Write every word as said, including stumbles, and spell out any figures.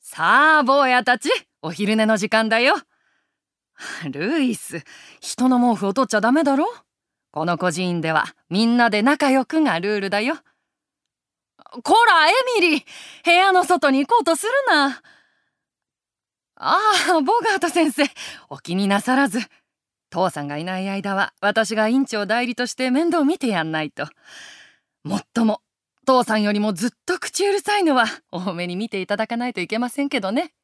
さあ坊やたち、お昼寝の時間だよ。ルイス、人の毛布を取っちゃダメだろ。この孤児院ではみんなで仲良くがルールだよ。こらエミリー、部屋の外に行こうとするな。ああ、ボガート先生、お気になさらず。父さんがいない間は私が院長代理として面倒見てやんないと。もっとも父さんよりもずっと口うるさいのは多めに見ていただかないといけませんけどね。